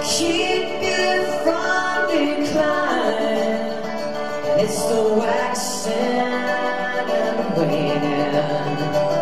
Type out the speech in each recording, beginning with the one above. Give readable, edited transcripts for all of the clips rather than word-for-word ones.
keep you from decline. It's the waxing and waning,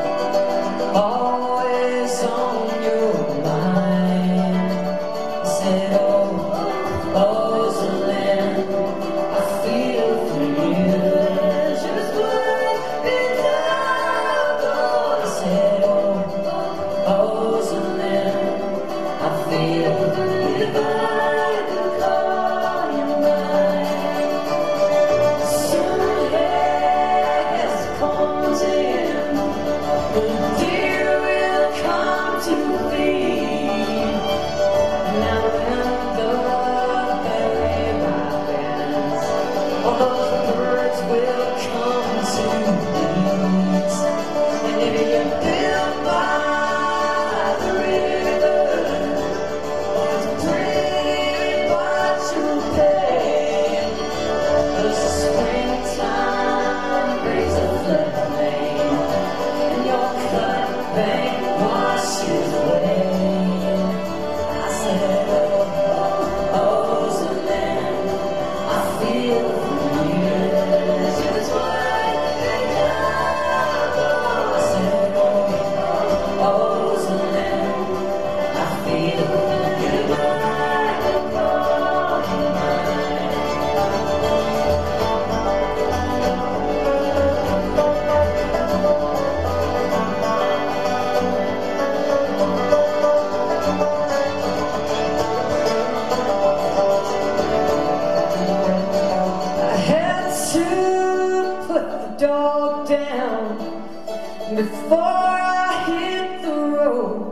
always on your mind. I said, oh, Rosalind, I feel for you just like been done. I said, oh, Rosalind, I feel for you. If I could call you mine, soon has comes in, the deer will come to feed. Now when the berry ripens, all those birds will come to eat. And if you live by the river, it's pretty much to pay. The springtime brings a floodplain, and your cut bank washes away. I said, oh, Rosalind, I feel for you just like they done. I said, oh, Rosalind, I feel for you like a golden mine. I had to put the dog down before I hit the road.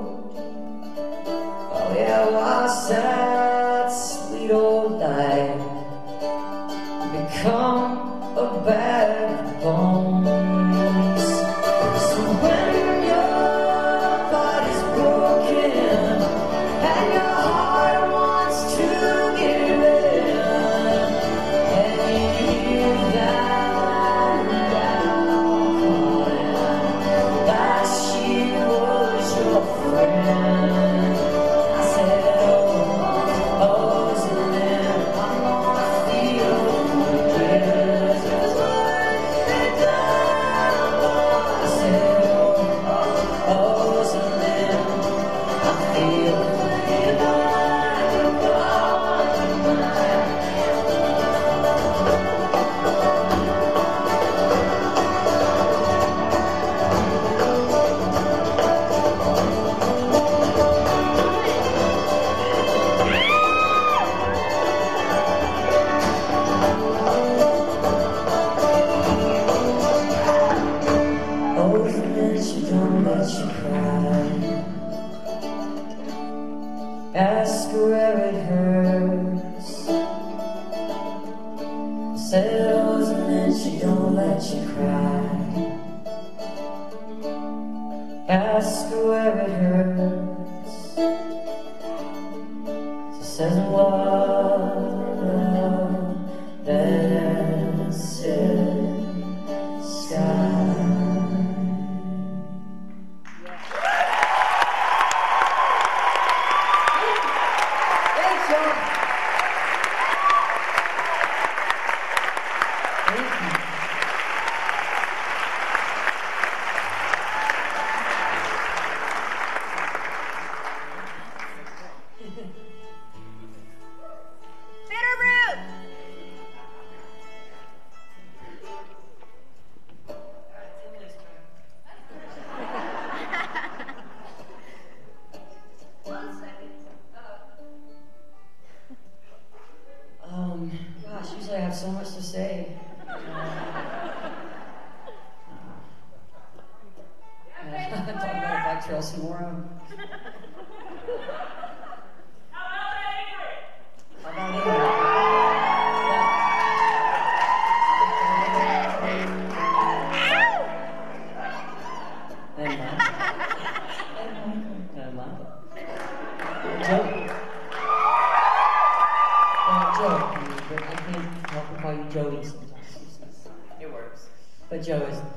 Oh yeah, was that sweet old life become a bag of bones? So when your body's broken and your heart wants to give in, and you hear that calling, that she was your friend. I said, oh, Rosalind, I'm gonna feel good just like they done. I said, oh, Rosalind, I feel good like a golden mine. Rosalind, she don't let you cry. Ask her where it hurts. Said Rosalind, she don't let you cry. Ask her where it hurts. She says, what that's it, sky. Thanks, y'all. Thank you. Bitterroot! Gosh, usually I have so much to say. I talk about a bike trail some more. How about Ingrid? Joe. Joe. I can't help but call you Joey sometimes. It works. But Joe is